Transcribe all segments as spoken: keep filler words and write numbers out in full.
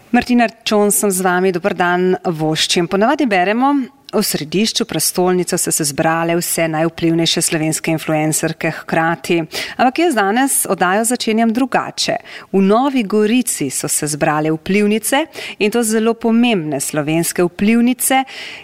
Martina Čon sem z vami, dober dan voščim. Ponavadi beremo, v središču prestolnice so se zbrale vse najvplivnejše slovenske influencerke hkrati. Ampak jaz danes oddajo začenjam drugače. V Novi Gorici so se zbrale vplivnice in to zelo pomembne slovenske vplivnice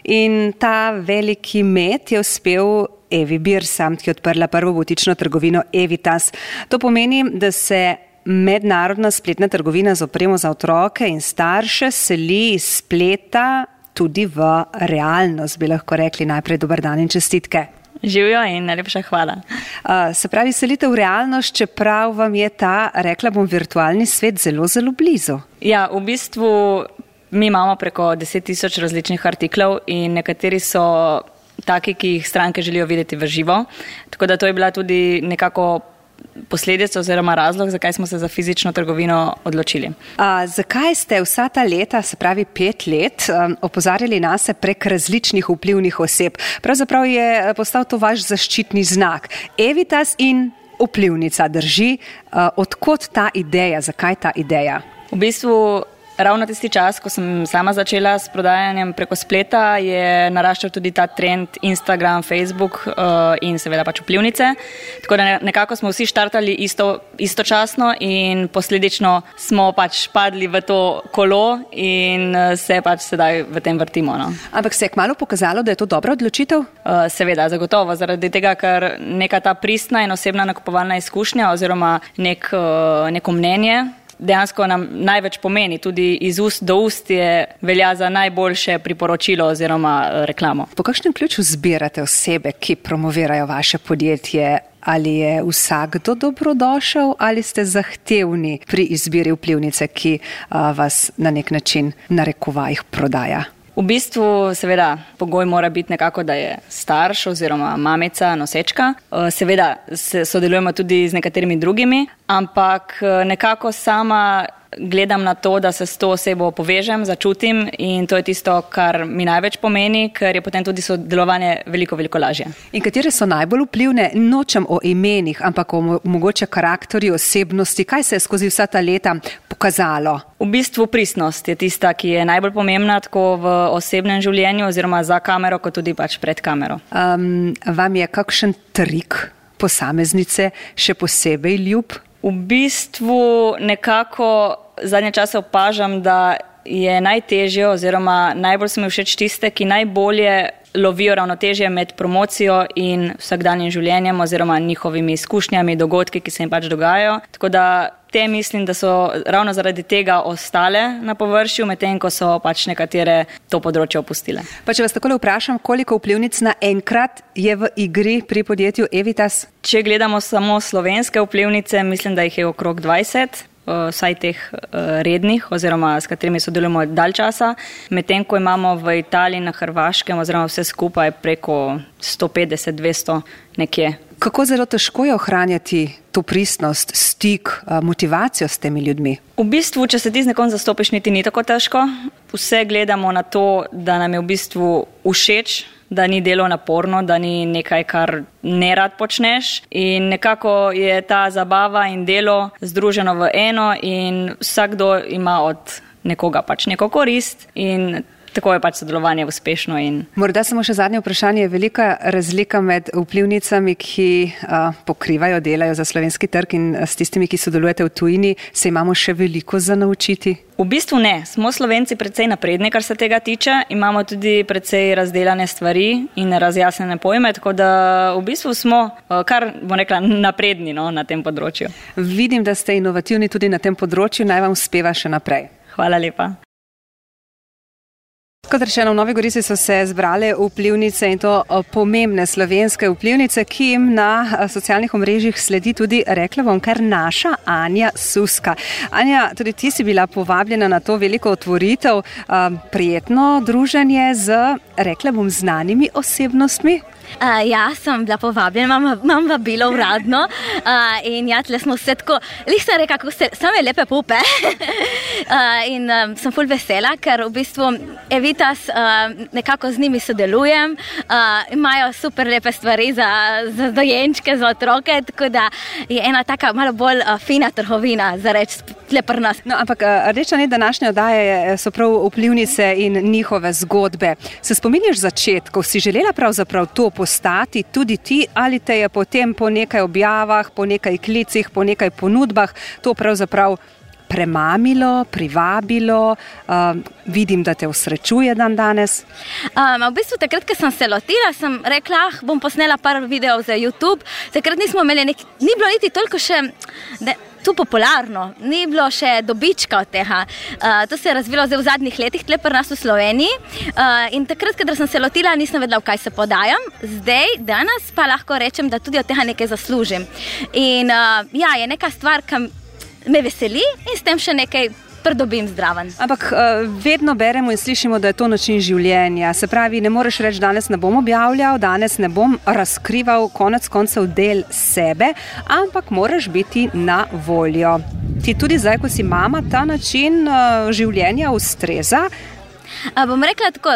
in ta veliki met je uspel Evi Birsa, ki je odprla prvo butično trgovino Evitas. To pomeni, da se mednarodna spletna trgovina z opremo za otroke in starše seli iz spleta tudi v realnost, bi lahko rekli. Najprej dober dan in čestitke. Živjo in najlepša hvala. Uh, se pravi, selite v realnost, čeprav vam je ta, rekla bom, virtualni svet zelo, zelo blizu. Ja, v bistvu mi imamo preko deset tisoč različnih artiklov in nekateri so taki, ki jih stranke želijo videti v živo. Tako da to je bila tudi nekako posledica oziroma razlog, zakaj smo se za fizično trgovino odločili. A, zakaj ste vsa ta leta, se pravi pet let, um, opozarjali nas prek različnih vplivnih oseb? Pravzaprav je postal to vaš zaščitni znak. Evitas in vplivnica, drži. Uh, odkot ta ideja, zakaj ta ideja? V bistvu ravno tisti čas, ko sem sama začela s prodajanjem preko spleta, je naraščal tudi ta trend Instagram, Facebook uh, in seveda pač vplivnice. Tako da nekako smo vsi štartali isto, istočasno in posledično smo pač padli v to kolo in se pač sedaj v tem vrtimo. No. Ampak se je kmalu pokazalo, da je to dobra odločitev? Uh, seveda, zagotovo, zaradi tega, ker neka ta pristna in osebna nakupovalna izkušnja oziroma nek, uh, neko mnenje dejansko nam največ pomeni, tudi iz ust do ust je velja za najboljše priporočilo oziroma reklamo. Po kakšnem ključu zbirate osebe, ki promovirajo vaše podjetje? Ali je vsakdo dobrodošel ali ste zahtevni pri izbiri vplivnice, ki a, vas na nek način narekovajih prodaja? V bistvu seveda pogoj mora biti nekako, da je starš oziroma mamica, nosečka. Seveda se sodelujemo tudi z nekaterimi drugimi, ampak nekako sama gledam na to, da se s to osebo povežem, začutim in to je tisto, kar mi največ pomeni, ker je potem tudi sodelovanje veliko, veliko lažje. In katere so najbolj vplivne? Nočem o imenih, ampak o mogoče karakterju, osebnosti. Kaj se je skozi vsa ta leta pokazalo? V bistvu pristnost je tista, ki je najbolj pomembna tako v osebnem življenju oziroma za kamero, kot tudi pač pred kamero. Um, vam je kakšen trik posameznice še posebej ljub? V bistvu nekako zadnje čase opažam, da je najtežje oziroma najbolj so mi všeč tiste, ki najbolje lovijo ravnotežje med promocijo in vsakdanjim življenjem oziroma njihovimi izkušnjami, dogodki, ki se jim pač dogajajo. Tako da te mislim, da so ravno zaradi tega ostale na površju, medtem ko so pač nekatere to področje opustile. Pa če vas takole vprašam, koliko vplivnic naenkrat je v igri pri podjetju Evitas? Če gledamo samo slovenske vplivnice, mislim, da jih je okrog dvajset. Vsaj teh rednih oziroma s katerimi sodelujemo dalj časa, medtem ko imamo v Italiji, na Hrvaškem oziroma vse skupaj preko sto petdeset do dvesto nekje. Kako zelo težko je ohranjati to pristnost, stik, motivacijo s temi ljudmi? V bistvu, če se ti z nekom zastopiš, niti ni tako težko. Vse gledamo na to, da nam je v bistvu všeč, da ni delo naporno, da ni nekaj, kar nerad počneš in nekako je ta zabava in delo združeno v eno in vsakdo ima od nekoga pač neko korist in tako je pač sodelovanje uspešno. In morda samo še zadnje vprašanje. Je velika razlika med vplivnicami, ki a, pokrivajo, delajo za slovenski trg in s tistimi, ki sodelujete v tujini. Se imamo še veliko za naučiti? V bistvu ne. Smo Slovenci precej napredni, kar se tega tiče. Imamo tudi precej razdelane stvari in razjasnjene pojme, tako da v bistvu smo kar, bom rekla, napredni no, na tem področju. Vidim, da ste inovativni tudi na tem področju. Naj vam uspeva še naprej. Hvala lepa. Kot rečeno, v Novi Gorici so se zbrale vplivnice in to pomembne slovenske vplivnice, ki jim na socialnih omrežjih sledi tudi, rekla bom, kar naša Anja Suska. Anja, tudi ti si bila povabljena na to veliko otvoritev, prijetno druženje z, rekla bom, znanimi osebnostmi. Uh, ja, sem bila povabljena, imam, imam vabilo uradno uh, in ja, tle smo vse tako, lih sem rekla, kako se, same lepe pupe uh, in um, sem ful vesela, ker v bistvu Evi Civitas, uh, nekako z njimi sodelujem, uh, imajo super lepe stvari za, za dojenčke, za otroke, tako da je ena taka malo bolj uh, fina trgovina, za reči tle pri nas. No, ampak rdeča nit današnje oddaje so prav vplivnice in njihove zgodbe. Se spominjaš začetkov, si želela pravzaprav to postati tudi ti, ali te je potem po nekaj objavah, po nekaj klicih, po nekaj ponudbah to pravzaprav premamilo, privabilo, uh, vidim, da te osrečuje dan danes? Um, v bistvu takrat, ko sem se lotila, sem rekla, ah, bom posnela par videov za YouTube. Takrat nismo imeli nek, ni bilo niti toliko še da, tu popularno, ni bilo še dobička od tega. Uh, to se je razvilo zdaj v zadnjih letih, tle pri nas v Sloveniji. Uh, in takrat, kadar sem se lotila, nisem vedela, v kaj se podajam. Zdaj, danes pa lahko rečem, da tudi od tega nekaj zaslužim. In uh, ja, je neka stvar, ki me veseli in s tem še nekaj pridobim zdraven. Ampak vedno beremo in slišimo, da je to način življenja. Se pravi, ne moreš reči, danes ne bom objavljal, danes ne bom razkrival konec koncev del sebe, ampak moraš biti na voljo. Ti tudi zdaj, ko si mama, ta način življenja ustreza? A bom rekla tako,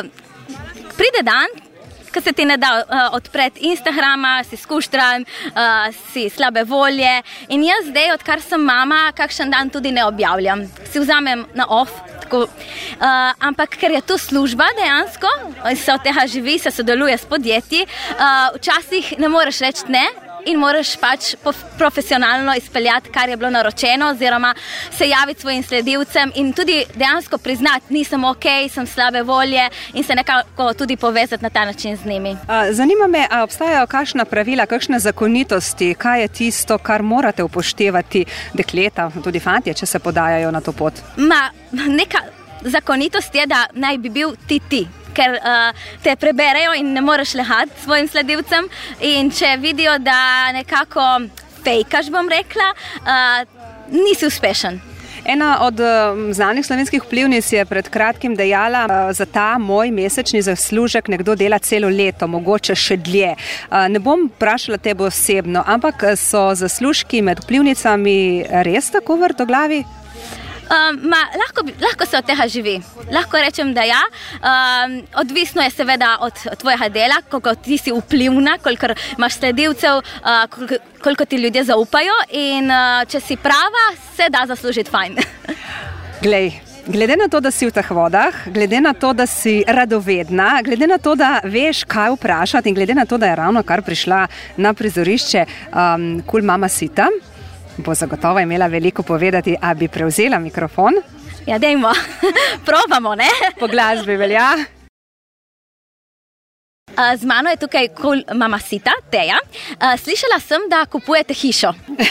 pride dan, ko se ti ne da uh, odpreti Instagrama, si skuštram, uh, si slabe volje in jaz zdaj, odkar sem mama, kakšen dan tudi ne objavljam. Si vzamem na off, tako, uh, ampak ker je to služba dejansko, se od tega živi, se sodeluje s podjetji, uh, včasih ne moreš reči ne in moraš pač profesionalno izpeljati, kar je bilo naročeno, oziroma se javiti svojim sledilcem in tudi dejansko priznati, nisem ok, sem slabe volje in se nekako tudi povezati na ta način z njimi. Zanima me, a obstajajo kakšna pravila, kakšne zakonitosti, kaj je tisto, kar morate upoštevati dekleta, tudi fantje, če se podajajo na to pot? Ma, neka zakonitost je, da naj bi bil ti ti. Ker uh, te preberejo in ne moreš lehati svojim sledilcem in če vidijo, da nekako fejkaš, bom rekla, uh, nisi uspešen. Ena od uh, znanih slovenskih vplivnic je pred kratkim dejala, uh, za ta moj mesečni zaslužek nekdo dela celo leto, mogoče še dlje. Uh, ne bom vprašala tebe osebno, ampak so zaslužki med vplivnicami res tako vrtoglavi? Um, ma, lahko, lahko se od tega živi. Lahko rečem, da ja. Um, odvisno je seveda od tvojega dela, koliko ti si vplivna, koliko imaš sledilcev, uh, koliko, koliko ti ljudje zaupajo in uh, če si prava, se da zaslužiti fajn. Glej, glede na to, da si v teh vodah, glede na to, da si radovedna, glede na to, da veš, kaj vprašati in glede na to, da je ravno kar prišla na prizorišče um, Kul mama Sita, bo zagotovo imela veliko povedati, a bi prevzela mikrofon? Ja, dejmo. Probamo, ne? Po glasbi velja. Z mano je tukaj Kul mama Sita, Teja. Slišala sem, da kupujete hišo.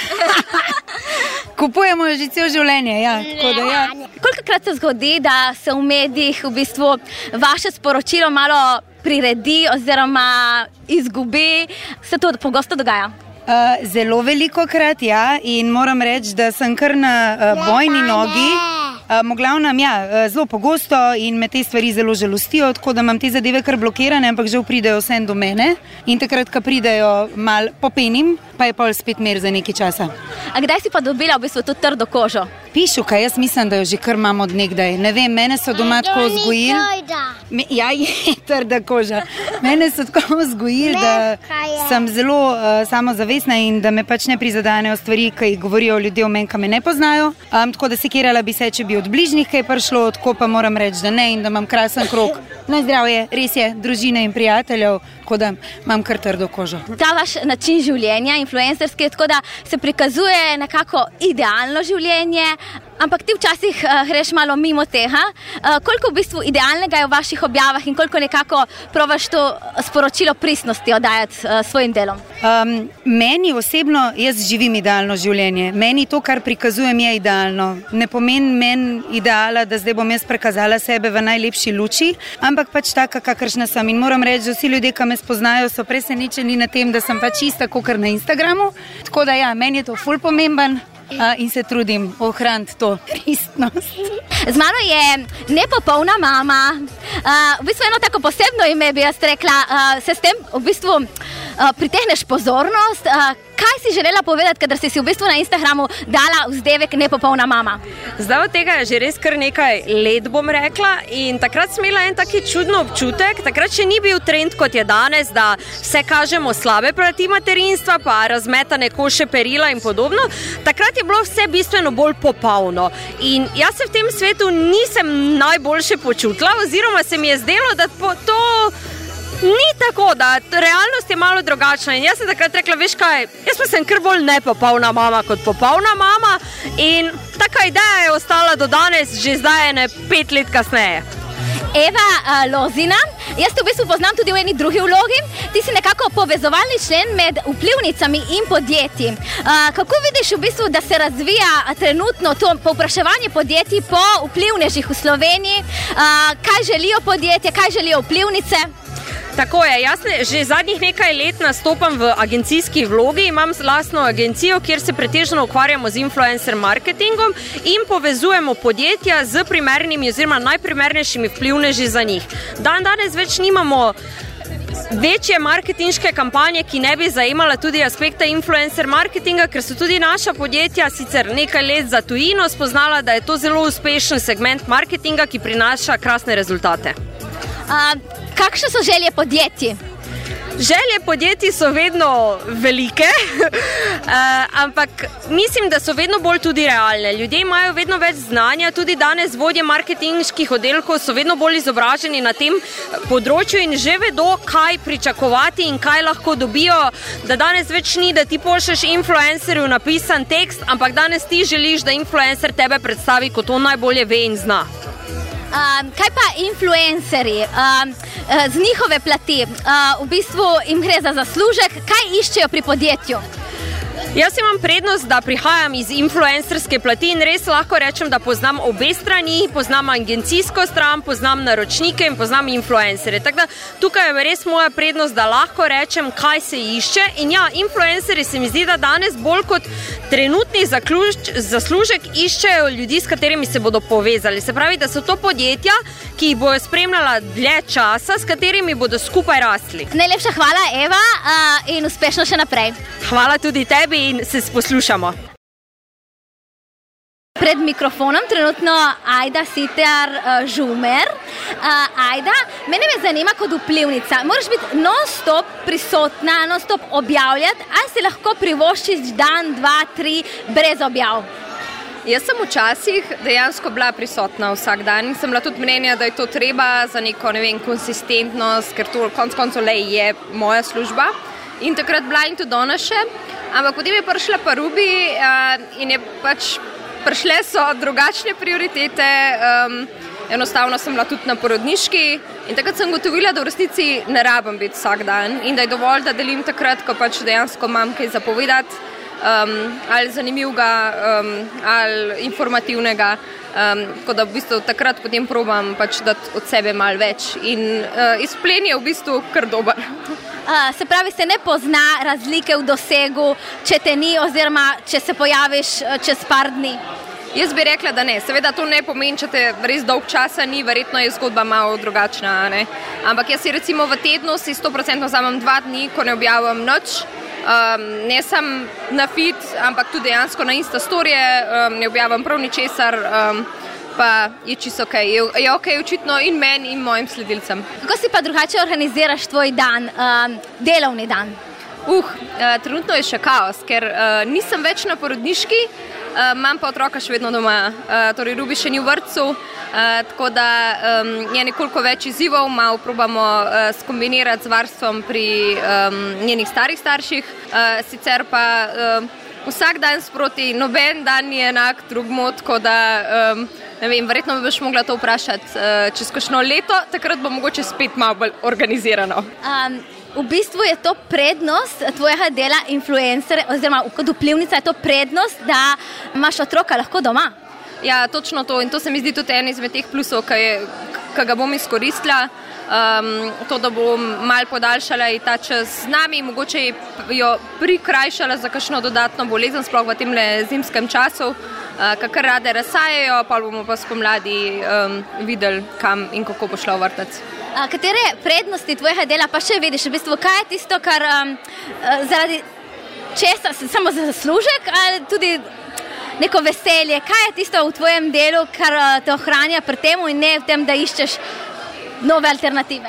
Kupujemo že celo življenje, ja. Tako da, ja. Kolikokrat se zgodi, da se v medijih v bistvu vaše sporočilo malo priredi oziroma izgubi? Se to pogosto dogaja? Uh, zelo veliko krat, ja, in moram reči, da sem kar na uh, bojni nogi. Uh, Moglavnem, ja, uh, zelo pogosto in me te stvari zelo žalostijo, tako da imam te zadeve kar blokirane, ampak žal pridejo vsem do mene. In takrat, ko pridejo, mal popenim, pa je pol spet mir za nekaj časa. A kdaj si pa dobila v bistvu to trdo kožo? Pišuka, jaz mislim, da jo že kar imam od nekdaj. Ne vem, mene so doma tako vzgojili. Me, ja, je trda koža. Mene so tako vzgojili, da sem zelo uh, samozavestna in da me pač ne prizadanejo stvari, ki jih govorijo ljudje o meni, ki me ne poznajo. Um, tako da sekirala bi se, če bi od bližnjih kaj prišlo, tako pa moram reči, da ne in da imam krasen krog. Na zdravje, res je, družine in prijateljev, tako da imam kar trdo kožo. Ta vaš način življenja, influencerski, tako da se prikazuje nekako idealno življenje, ampak ti včasih uh, greš malo mimo tega. Uh, koliko v bistvu idealnega je v vaših objavah in koliko nekako probaš to sporočilo pristnosti oddajati uh, svojim delom? Um, meni osebno, jaz živim idealno življenje. Meni to, kar prikazujem, je idealno. Ne pomeni meni ideala, da zdaj bom jaz prikazala sebe v najlepši luči, ampak pač taka, kakršna sem. In moram reči, da vsi ljudje, ki me spoznajo, so presenečeni na tem, da sem pač čista kakor na Instagramu. Tako da ja, meni je to ful pomemben. Uh, in se trudim ohraniti to pristnost. Z mano je nepopolna mama. Uh, v bistvu eno tako posebno ime bi jaz rekla. Uh, se s tem v bistvu uh, pritehneš pozornost. Uh, kaj si želela povedati, kadar si si v bistvu na Instagramu dala vzdevek nepopolna mama? Zdaj od tega je že res kar nekaj let, bom rekla, in takrat sem imela en taki čudno občutek, takrat še ni bil trend kot je danes, da vse kažemo slabe plati materinstva, pa razmetane koše perila in podobno. Takrat je bilo vse bistveno bolj popolno in jaz se v tem svetu nisem najboljše počutila, oziroma se mi je zdelo, da to ni tako, da realnost je malo drugačna in jaz sem takrat rekla, veš kaj, jaz pa sem kar bolj nepopolna mama kot popolna mama in taka ideja je ostala do danes, že zdaj ene pet let kasneje. Eva uh, Lozina, jaz te v bistvu poznam tudi v eni drugi vlogi, ti si nekako povezovalni člen med vplivnicami in podjetji. Uh, kako vidiš v bistvu, da se razvija trenutno to povpraševanje podjetij po vplivnežih v Sloveniji, uh, kaj želijo podjetje, kaj želijo vplivnice? Tako je, jaz ne, že zadnjih nekaj let nastopam v agencijski vlogi, imam lastno agencijo, kjer se pretežno ukvarjamo z influencer marketingom in povezujemo podjetja z primernimi oziroma najprimernejšimi vplivneži za njih. Dan danes več nimamo večje marketinške kampanje, ki ne bi zajemala tudi aspekta influencer marketinga, ker so tudi naša podjetja sicer nekaj let za tujino spoznala, da je to zelo uspešen segment marketinga, ki prinaša krasne rezultate. Uh, kakšne so želje podjetij? Želje podjetij so vedno velike, uh, ampak mislim, da so vedno bolj tudi realne. Ljudje imajo vedno več znanja, tudi danes vodje marketinških oddelkov so vedno bolj izobraženi na tem področju in že vedo, kaj pričakovati in kaj lahko dobijo, da danes več ni, da ti pošlješ influencerju napisan tekst, ampak danes ti želiš, da influencer tebe predstavi, kot on najbolje ve in zna. Uh, kaj pa influencerji, uh, uh, z njihove plati, uh, v bistvu jim gre za zaslužek, kaj iščejo pri podjetju? Jaz imam prednost, da prihajam iz influencerske plati in res lahko rečem, da poznam obe strani, poznam agencijsko stran, poznam naročnike in poznam influencerje. Tako da tukaj je res moja prednost, da lahko rečem, kaj se išče. In ja, influencerji se mi zdi, da danes bolj kot trenutni zakluž, zaslužek iščejo ljudi, s katerimi se bodo povezali. Se pravi, da so to podjetja, ki jih bojo spremljala dlje časa, s katerimi bodo skupaj rasli. Najlepša hvala, Eva, uh, in uspešno še naprej. Hvala tudi tebi in se poslušamo. Pred mikrofonom trenutno Ajda Sitjar uh, Žumer. Uh, Ajda, mene me zanima kot vplivnica. Moraš biti non-stop prisotna, non-stop objavljati, ali si lahko privoščiš dan, dva, tri brez objav? Jaz sem včasih dejansko bila prisotna vsak dan in sem bila tudi mnenja, da je to treba za neko, ne vem, konsistentnost, ker to konec koncev le je moja služba. In takrat bila in tudi danes še. Ampak potem je prišla pa Rubi uh, in je pač prišle so drugačne prioritete. Um, enostavno sem bila tudi na porodniški in takrat sem gotovila, da v resnici ne rabim biti vsak dan in da je dovolj, da delim takrat, ko pač dejansko imam kaj zapovedati. Um, ali zanimivega, um, ali informativnega, um, tako da v bistvu takrat potem probam pač dati od sebe malo več in uh, izplen je v bistvu kar dober. Uh, se pravi, se ne pozna razlike v dosegu, če te ni oziroma če se pojaviš uh, čez par dni? Jaz bi rekla, da ne. Seveda to ne pomeni, če te res dolg časa ni, verjetno je zgodba malo drugačna, ne? Ampak jaz si recimo v tednu si sto procentno vzamem dva dni, ko ne objavim nič. Um, ne sem na feed, ampak tudi dejansko na Insta storije, um, ne objavim prav ničesar, um, pa je čisto ok. Je, je ok očitno in meni in mojim sledilcem. Kako si pa drugače organiziraš tvoj dan, um, delovni dan? Uh, uh, trenutno je še kaos, ker uh, nisem več na porodniški, uh, imam pa otroka še vedno doma, uh, torej Rubi še ni v vrtcu, uh, tako da um, je nekoliko več izzivov, malo probamo uh, skombinirati z varstvom pri um, njenih starih starših, uh, sicer pa uh, vsak dan sproti, noben dan je enak drugmu, tako da um, ne vem, verjetno bi boš mogla to vprašati uh, čez kakšno leto, takrat bo mogoče spet malo bolj organizirano. Um, V bistvu je to prednost tvojega dela influencer, oziroma kot vplivnica je to prednost, da imaš otroka lahko doma. Ja, točno to in to se mi zdi tudi en izmed teh plusov, ki, je, ki ga bom izkoristila, um, to, da bom malo podaljšala in ta čas z nami, mogoče jo prikrajšala za kakšno dodatno bolezen, sploh v tem zimskem času, uh, kakor rade razsajajo, pa bomo pa spomladi um, videli, kam in kako bo šla v vrtec. A, katere prednosti tvojega dela pa še vidiš? V bistvu, kaj je tisto, kar um, zaradi česa, samo za zaslužek ali tudi neko veselje? Kaj je tisto v tvojem delu, kar te ohranja pri temu in ne v tem, da iščeš nove alternative?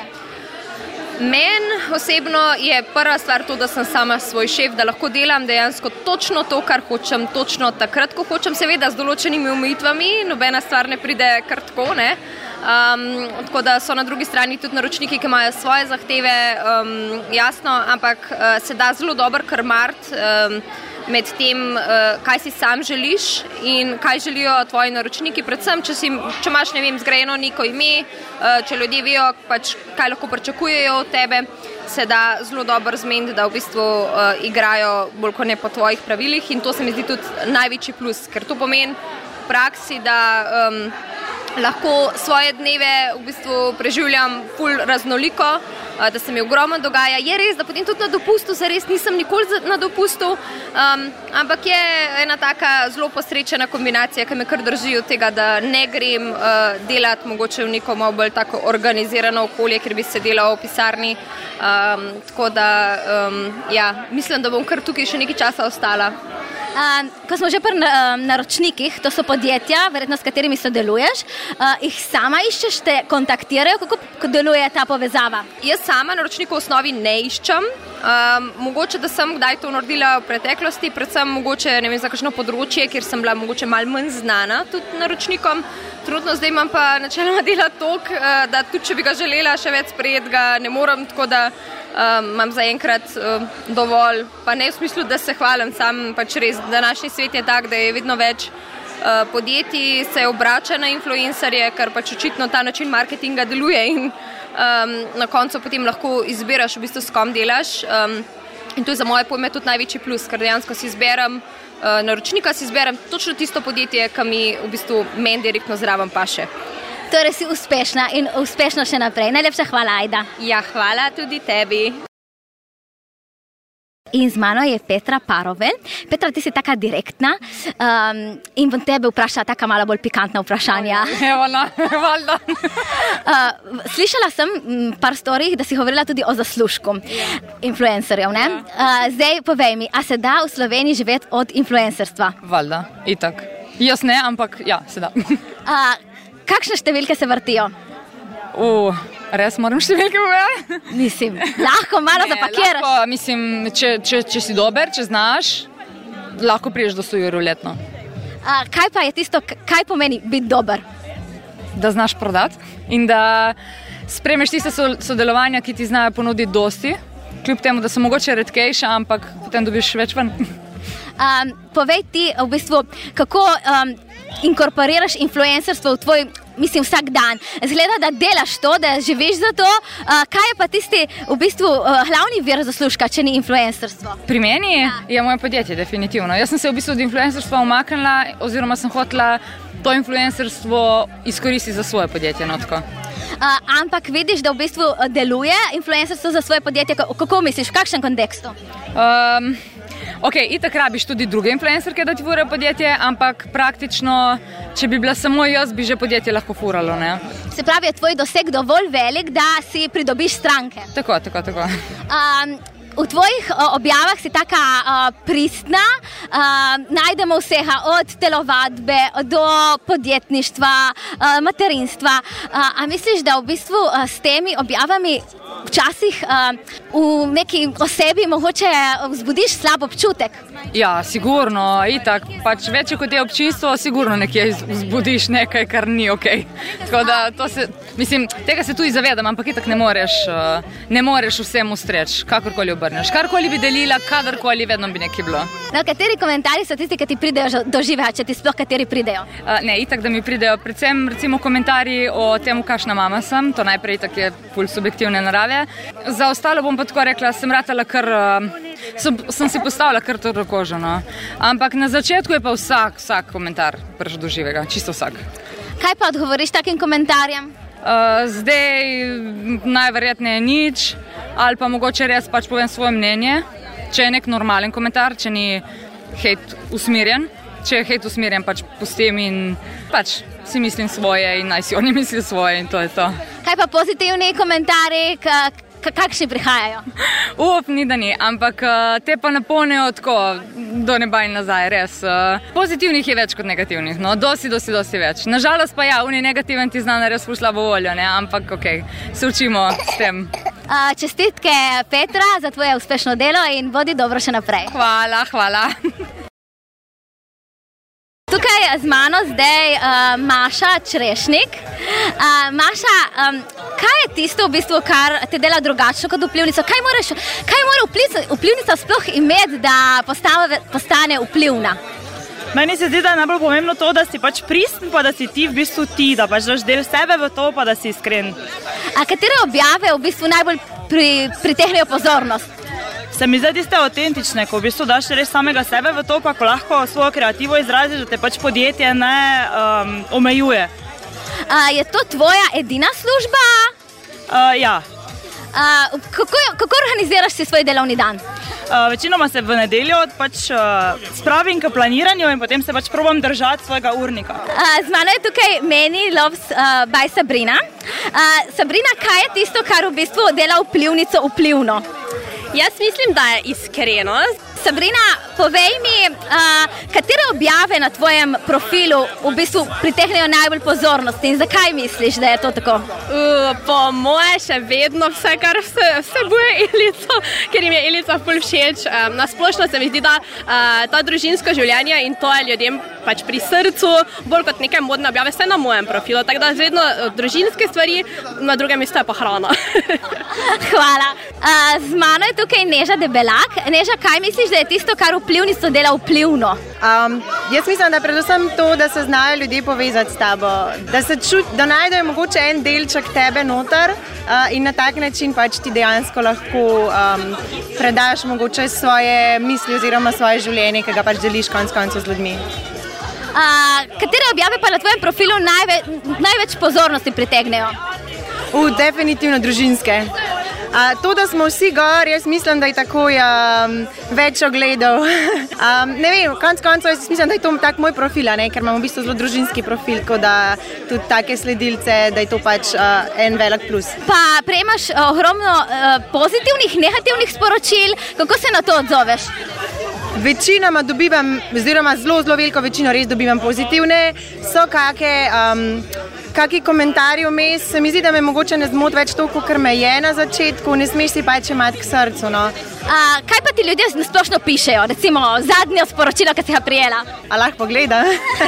Meni osebno je prva stvar to, da sem sama svoj šef, da lahko delam dejansko točno to, kar hočem, točno takrat, ko hočem, seveda z določenimi omejitvami, nobena stvar ne pride kar tako, ne. Um, tako da so na drugi strani tudi naročniki, ki imajo svoje zahteve, um, jasno, ampak uh, se da zelo dobro krmart um, med tem, uh, kaj si sam želiš in kaj želijo tvoji naročniki, predvsem, če, si, če imaš, ne vem, zgrajeno neko ime, uh, če ljudje vejo, pač, kaj lahko pričakujejo od tebe, se da zelo dobro zmeniti, da v bistvu uh, igrajo bolj kot ne po tvojih pravilih in to se mi zdi tudi največji plus, ker to pomeni v praksi, da um, lahko svoje dneve v bistvu preživljam ful raznoliko, da se mi ogromno dogaja. Je res, da potem tudi na dopustu, zares nisem nikoli na dopustu, um, ampak je ena taka zelo posrečena kombinacija, ki me kar drži od tega, da ne grem uh, delati mogoče v neko malo bolj tako organizirano okolje, ker bi sedela v pisarni. Um, tako da, um, ja, mislim, da bom kar tukaj še nekaj časa ostala. Uh, ko smo že pri uh, naročnikih, to so podjetja, verjetno s katerimi sodeluješ, uh, jih sama iščeš, te kontaktirajo, kako deluje ta povezava? Jaz sama naročnikov v osnovi ne iščem, um, mogoče, da sem kdaj to naredila v preteklosti, predvsem mogoče, ne vem, za kakšno področje, kjer sem bila mogoče malo manj znana tudi naročnikom. Trenutno zdaj imam pa načeloma dela toliko, uh, da tudi če bi ga želela še več sprejeti, ga ne morem, tako da Um, imam zaenkrat um, dovolj, pa ne v smislu, da se hvalim, sam pač res, današnji svet je tak, da je vedno več uh, podjetij se obrača na influencerje, ker pač očitno ta način marketinga deluje in um, na koncu potem lahko izbiraš v bistvu s kom delaš um, in to je za moje pojme tudi največji plus, ker dejansko si izberem uh, naročnika, si izberem točno tisto podjetje, ki mi v bistvu meni direktno zraven paše. Torej si uspešna in uspešno še naprej. Najlepša hvala, Ajda. Ja, hvala tudi tebi. In z mano je Petra Parovel. Petra, ti si taka direktna um, in bom tebe vprašala taka malo bolj pikantna vprašanja. Evo, no, valjda. uh, slišala sem m, par storij, da si govorila tudi o zaslužku influencerjev, ne? Uh, zdaj povej mi, a se da v Sloveniji živeti od influencerstva? Valjda, itak. Jaz ne, ampak ja, se da. uh, Kakšne številke se vrtijo? Uh, res moram številke povedati? Mislim, lahko malo zapakiraš. Lahko, mislim, če, če, če si dober, če znaš, lahko priješ do sto evrov letno. A, kaj pa je tisto, kaj pomeni biti dober? Da znaš prodati in da spremeš tiste sodelovanja, ki ti znajo ponuditi dosti, kljub temu, da so mogoče redkejša, ampak potem dobiš več ven. Um, povej ti v bistvu, kako um, inkorporiraš influencerstvo v tvoj, mislim, vsak dan. Zgleda, da delaš to, da živiš za to. Uh, kaj je pa tisti v bistvu uh, glavni vir zaslužka, če ni influencerstvo? Pri meni ja. je moje podjetje, definitivno. Jaz sem se v bistvu od influencerstva umaknila oziroma sem hotela to influencerstvo izkoristiti za svoje podjetje. No, tako. Uh, ampak vidiš, da v bistvu deluje influencerstvo za svoje podjetje. Kako misliš, v kakšnem kontekstu? Um, Ok, itak rabiš tudi druge influencerke, da ti furajo podjetje, ampak praktično, če bi bila samo jaz, bi že podjetje lahko furalo, ne? Se pravi, je tvoj doseg dovolj velik, da si pridobiš stranke? Tako, tako, tako. Um, v tvojih uh, objavah si taka uh, pristna, uh, najdemo vsega od telovadbe do podjetništva, uh, materinstva. Uh, a misliš, da v bistvu uh, s temi objavami včasih uh, v neki osebi mogoče vzbudiš slab občutek? Ja, sigurno, itak, pač več kot je občinstvo, sigurno nekje vzbudiš nekaj, kar ni okej. Tako da, to se, mislim, tega se tudi zavedam, ampak itak ne moreš, uh, ne moreš vsemu streč, kakorkoli obrneš. Karkoli bi delila, kadarkoli, vedno bi nekaj bilo. No, kateri komentarji so tisti, ki ti pridejo do živeha, če ti sploh kateri pridejo? Uh, ne, itak, da mi pridejo predvsem recimo komentarji o tem, kakšna mama sem, to najprej itak je ful subjektivne narave. Za ostalo bom pa tako rekla, sem ratala kar, uh, sem, sem si postavila kar to kožo, no. Ampak na začetku je pa vsak, vsak komentar prišel do živega, čisto vsak. Kaj pa odgovoriš takim komentarjem? Uh, zdaj najverjetneje nič, ali pa mogoče res pač povem svoje mnenje, če je nek normalen komentar, če ni hejt usmerjen. Če je hejt usmerjen, pač pustim in pač si mislim svoje in naj si oni misli svoje in to je to. Kaj pa pozitivni komentarji, kakšni prihajajo? Uf, ni da ni, ampak te pa napolnijo tako do neba in nazaj, res. Pozitivnih je več kot negativnih, no, dosti, dosti, dosti več. Nažalost pa ja, oni negativen ti zna res ful slabo voljo, ne, ampak okej, okay, se učimo s tem. Uh, čestitke Petra za tvoje uspešno delo in bodi dobro še naprej. Hvala, hvala. Tukaj z mano zdaj uh, Maša Črešnik. Uh, Maša, um, kaj je tisto, v bistvu, kar te dela drugačno kot vplivnica? Kaj, moraš, kaj mora vplivnica sploh imeti, da postave, postane vplivna? Meni se zdi, da je najbolj pomembno to, da si pač pristen, pa da si ti v bistvu ti, da pač daš del sebe v to, pa da si iskren. A katere objave v bistvu najbolj pri, pritenejo pozornost? Se mi zdi tiste avtentične, ko v bistvu daš res samega sebe v to, pa ko lahko svojo kreativo izraziš, da te pač podjetje ne um, omejuje. A, je to tvoja edina služba? Uh, ja. A, kako, kako organiziraš si svoj delovni dan? Uh, večinoma se v nedeljo pač uh, spravim k planiranju in potem se pač probam držati svojega urnika. Uh, z mano je tukaj Many Loves uh, by Sabrina. Uh, Sabrina, kaj je tisto, kar v bistvu dela vplivnico vplivno? Jaz mislim, da je iskrenost. Sabrina, povej mi, uh, katere objave na tvojem profilu v bistvu pritegnejo najbolj pozornosti in zakaj misliš, da je to tako? Uh, po moje še vedno vse, kar vse, vsebuje Ilico, ker jim je Ilica ful všeč. Um, na splošno se mi zdi, da uh, ta družinsko življenje in to je ljudem pač pri srcu, bolj kot neke modne objave, vse na mojem profilu. Tako da vedno uh, družinske stvari, na drugem mestu je pa hrana. Hvala. Uh, z mano je tukaj Neža Debelak. Neža, kaj misliš, da je tisto, kar vplivnico dela vplivno? Um, jaz mislim, da je predvsem to, da se znajo ljudje povezati s tabo, da, se čut, da najdejo mogoče en delček tebe noter uh, in na tak način pač ti dejansko lahko um, predaš mogoče svoje misli oziroma svoje življenje, ki ga pač deliš konec koncev z ljudmi. Uh, katere objave pa na tvojem profilu najve, največ pozornosti pritegnejo? Uh, definitivno družinske. Uh, to, da smo vsi gor, jaz mislim, da je takoj um, več ogledov. um, ne vem, konc koncev jaz mislim, da je to tak moj profil, ne? Ker imamo v bistvu zelo družinski profil, tako da tudi take sledilce, da je to pač uh, en velik plus. Pa prejmaš uh, ogromno uh, pozitivnih, negativnih sporočil, kako se na to odzoveš? Večinoma dobivam, oziroma zelo, zelo veliko večino res dobivam pozitivne, so kake... Um, Kaki komentarji vmes, se mi zdi, da me mogoče ne zmoti več to, kar me je na začetku, ne smeš si pač imati k srcu. No. A, kaj pa ti ljudje nasplošno pišejo, recimo zadnje sporočilo, ki si ga prijela? A lahko pogledam?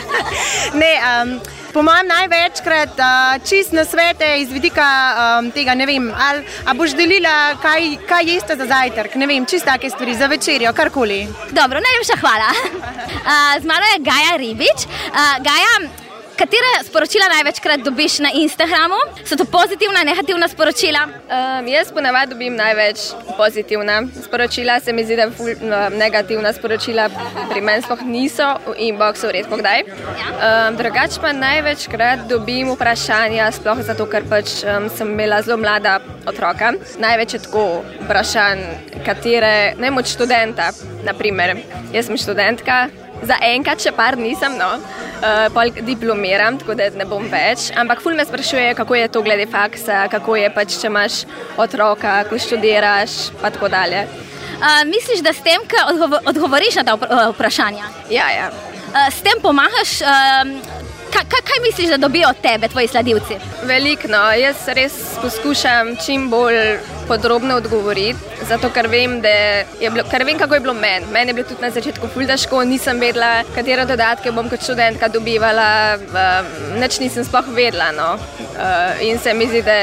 ne, um, po mojem največkrat uh, čist na svete iz vidika um, tega, ne vem, ali a boš delila, kaj, kaj jeste za zajtrk, ne vem, čist take stvari, za večerjo, karkoli. Dobro, najlepša hvala. uh, z mano je Gaja Ribič. Uh, Gaja, katere sporočila največkrat dobiš na Instagramu? So to pozitivna, negativna sporočila? Um, jaz ponavadi dobim največ pozitivna sporočila, se mi zdi, da ful, no, negativna sporočila pri meni sploh niso, v inboxu redko kdaj. Um, drugač pa največkrat dobim vprašanja, sploh zato, ker pač um, sem imela zelo mlada otroka. Največ je tako vprašanj, katere, ne moč študenta, naprimer. Jaz sem študentka, za enkrat še par nisem, no. Uh, pol diplomiram, tako da ne bom več, ampak ful me sprašuje, kako je to glede faksa, kako je pač, če imaš otroka, ko študiraš, pa tako dalje. Uh, misliš, da s tem, ko odgovor, odgovoriš na ta vprašanja? Ja, ja. Uh, s tem pomagaš, uh, kaj, kaj misliš, da dobijo od tebe tvoji sledilci? Veliko, no. Jaz res poskušam čim bolj podrobno odgovoriti, zato ker vem, da je bilo, ker vem, kako je bilo meni. Meni je bilo tudi na začetku ful težko, nisem vedela, katere dodatke bom kot študentka dobivala, uh, nič nisem sploh vedela, no. Uh, in se mi zdi, da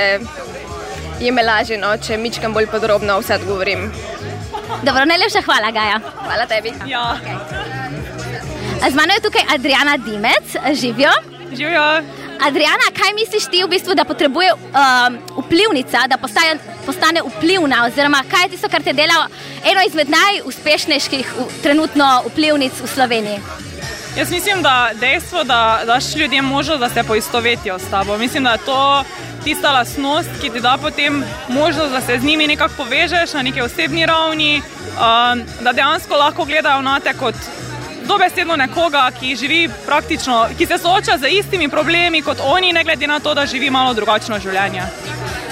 je me lažje, no, če mičkam bolj podrobno vse odgovorim. Dobro, najlepša hvala, Gaja. Hvala tebi. Ja. Z mano je tukaj Adriana Dimec, živijo. Živijo. Adriana, kaj misliš ti v bistvu, da potrebuje um, vplivnica, da postaje, postane vplivna, oziroma kaj je tisto, kar te dela eno izmed najuspešnejših trenutno vplivnic v Sloveniji? Jaz mislim, da dejstvo, da daš ljudem možnost, da se poistovetijo s tabo. Mislim, da je to tista lastnost, ki ti da potem možnost, da se z njimi nekako povežeš na neki osebni ravni, um, da dejansko lahko gledajo na te kot dobesedno nekoga, ki živi praktično, ki se sooča z istimi problemi kot oni, ne glede na to, da živi malo drugačno življenje.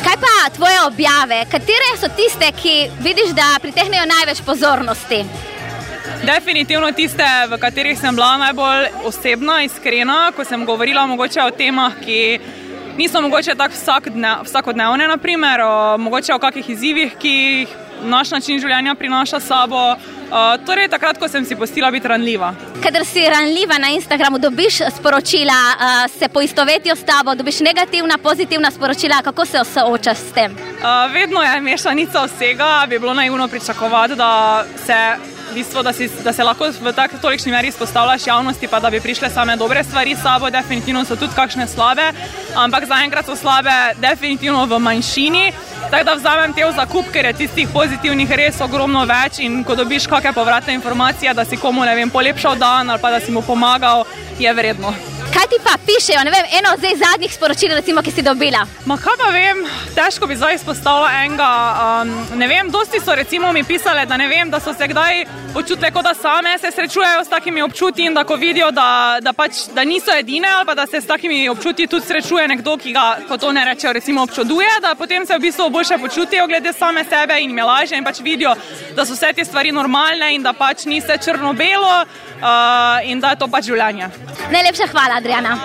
Kaj pa tvoje objave? Katere so tiste, ki vidiš, da pritenejo največ pozornosti? Definitivno tiste, v katerih sem bila najbolj osebna, iskrena, ko sem govorila mogoče o temah, ki niso mogoče tako vsakodnevne, naprimer, o, mogoče o kakih izzivih, ki jih naš način življenja prinaša s sabo. Uh, torej, takrat, ko sem si pustila biti ranljiva. Kadar si ranljiva na Instagramu, dobiš sporočila, uh, se poistovetijo s tabo, dobiš negativna, pozitivna sporočila, kako se soočaš s tem? Uh, vedno je mešanica vsega, bi bilo naivno pričakovati, da se, v bistvu, da si, da se lahko v tak tolikšni meri izpostavljaš javnosti, pa da bi prišle same dobre stvari s sabo, definitivno so tudi kakšne slabe, ampak zaenkrat so slabe definitivno v manjšini. Tako da vzamem te v zakup, ker je tistih pozitivnih res ogromno več in ko dobiš kakšne povratne informacije, da si komu, ne vem, polepšal dan ali pa da si mu pomagal, je vredno. Kaj ti pa pišejo, ne vem, eno od zdaj zadnjih sporočil, recimo, ki si dobila? Ma kaj pa vem, težko bi zdaj izpostavila enega, um, ne vem, dosti so recimo mi pisale, da ne vem, da so se kdaj počutile, kot da same se srečujejo s takimi občutji in da ko vidijo, da, da pač, da niso edine ali pa da se s takimi občutji tudi srečuje nekdo, ki ga, ko to ne rečejo, recimo občuduje, da potem se v bistvu boljše počutijo glede same sebe in jim je lažje in pač vidijo, da so vse te stvari normalne in da pač ni vse črno-belo uh, in da je to pač življenje. Najlepša hvala, Adriana.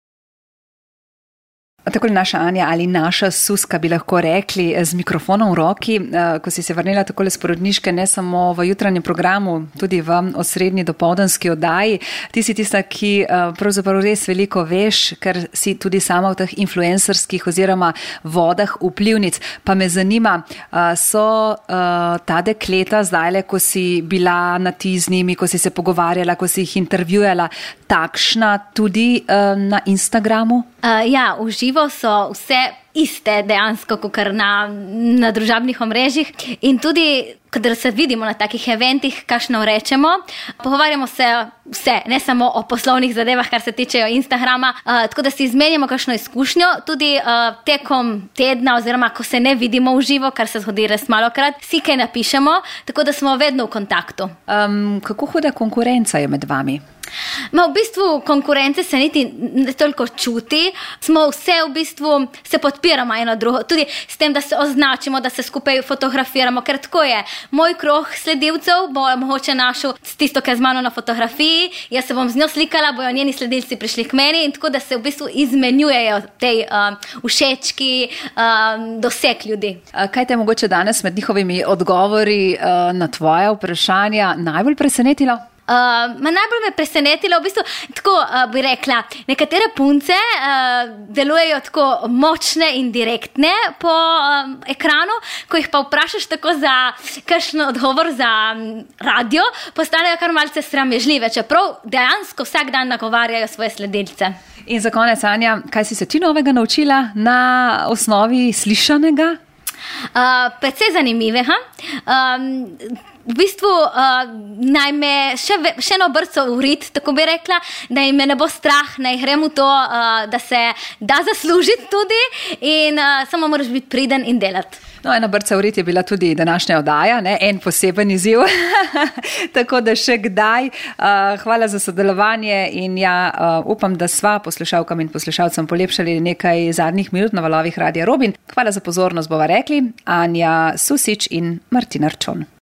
Tako naša Anja ali naša Suska bi lahko rekli z mikrofonom v roki, ko si se vrnila takole s porodniške, ne samo v jutranjem programu, tudi v osrednji dopoldanski oddaji. Ti si tista, ki pravzaprav res veliko veš, ker si tudi sama v teh influencerskih oziroma vodah vplivnic. Pa me zanima, so ta dekleta zdajle, ko si bila na ti z njimi, ko si se pogovarjala, ko si jih intervjujala, takšna tudi na Instagramu? Uh, ja, v živo so vse iste dejansko, kot na, na družabnih omrežjih in tudi, kadar se vidimo na takih eventih, kakšno rečemo, pogovarjamo se vse, ne samo o poslovnih zadevah, kar se tičejo Instagrama, uh, tako da si izmenjamo kakšno izkušnjo, tudi uh, tekom tedna oziroma, ko se ne vidimo v živo, kar se zgodi res malokrat, si kaj napišemo, tako da smo vedno v kontaktu. Um, kako huda konkurenca je med vami? Ma v bistvu konkurence se niti ne toliko čuti, smo vse v bistvu se podpiramo eno drugo, tudi s tem, da se označimo, da se skupaj fotografiramo, ker tako je. Moj krog sledilcev bo mogoče našel tisto, ki je z mano na fotografiji, jaz se bom z njo slikala, bojo njeni sledilci prišli k meni in tako, da se v bistvu izmenjujejo tej um, všečki, um, doseg ljudi. Kaj te je mogoče danes med njihovimi odgovori uh, na tvoja vprašanja najbolj presenetilo? Uh, ma najbolj me presenetilo, v bistvu, tako uh, bi rekla, nekatere punce uh, delujejo tako močne in direktne po um, ekranu, ko jih pa vprašaš tako za kakšen odgovor za um, radio, postanejo kar malce sramežljive, čeprav dejansko vsak dan nagovarjajo svoje sledilce. In za konec, Anja, kaj si se ti novega naučila na osnovi slišanega? Uh, predvsej zanimivega. Um, V bistvu uh, naj me še, še eno brco urit, tako bi rekla, da jim ne bo strah, naj grem v to, uh, da se da zaslužiti tudi in uh, samo moraš biti priden in delati. No, ena brca urit je bila tudi današnja oddaja, ne? En poseben izziv, tako da še kdaj. Uh, hvala za sodelovanje in ja, uh, upam, da sva poslušalkam in poslušalcem polepšali nekaj zadnjih minut na valovih Radia Robin. Hvala za pozornost, bova rekli Anja Susič in Martin Arčon.